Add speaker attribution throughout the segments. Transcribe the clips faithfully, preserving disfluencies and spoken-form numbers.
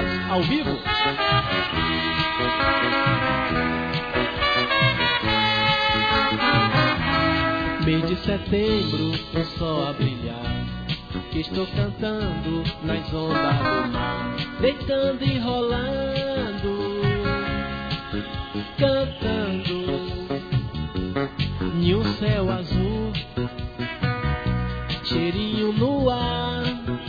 Speaker 1: Pecados ao vivo. Mês de setembro, o sol a brilhar, estou cantando nas ondas do mar, deitando e rolando, cantando em um céu azul, cheirinho no ar.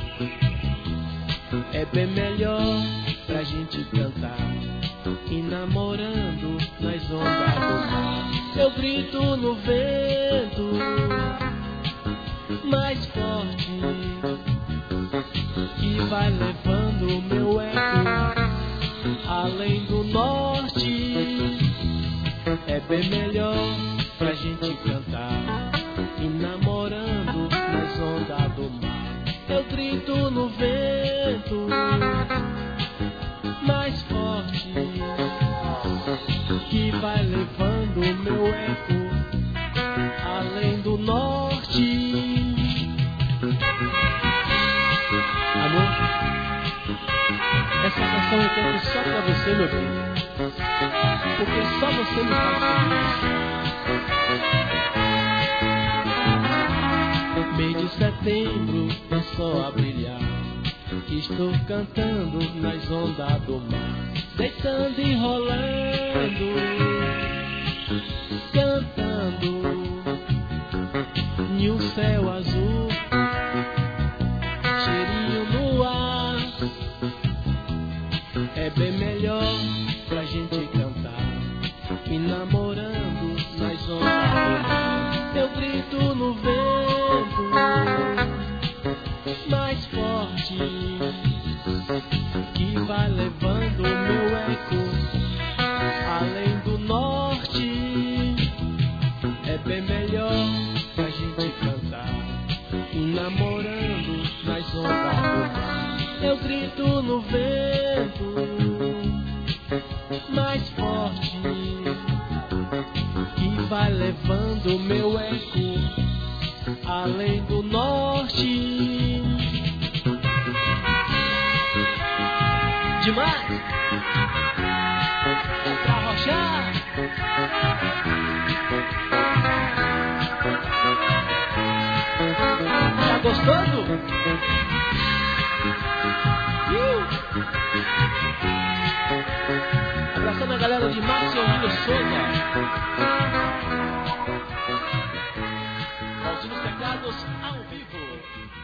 Speaker 1: É bem melhor pra gente cantar e namorando nas ondas do mar. Eu grito no vento mais forte que vai levando o meu eco além do norte. É bem melhor pra gente cantar e namorando nas ondas do mar. Eu grito no vento mais forte que vai levando o meu eco além do norte. Amor, essa canção eu canto só pra você, meu bem, porque só você me faz feliz. Mês de setembro, o sol a brilhar, estou cantando nas ondas do mar, deitando e rolando, cantando em um céu azul, cheirinho no ar. É bem melhor pra gente cantar e namorando nas ondas do mar. Eu grito no vento mais forte que vai levando o meu eco além do norte. É bem melhor pra gente cantar e namorando nas ondas do mar. Eu grito no vento mais forte que vai levando o meu eco além do norte. Demais! É pra arrochar! Tá gostoso? Uh! Abraçando a galera de Marcelinho Souza. Os Pecados ao vivo.